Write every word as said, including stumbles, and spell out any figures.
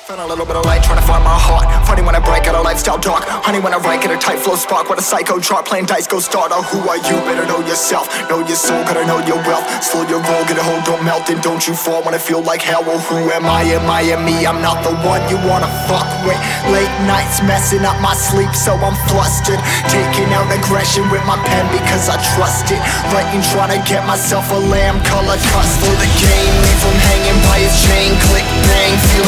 Found a little bit of light, trying to find my heart. Funny when I break out a lifestyle dark. Honey when I write, get a tight flow spark. What a psycho chart, playing dice, go starter. Who are you? Better know yourself. Know your soul, gotta know your wealth. Slow your roll, get a hold, don't melt. And don't you fall when I feel like hell. Well, who am I? Am I am me? I'm not the one you wanna fuck with. Late nights messing up my sleep, so I'm flustered. Taking out aggression with my pen because I trust it. Writing, trying to get myself a lamb color cuss for the game. Leave him hanging by his chain, click, bang.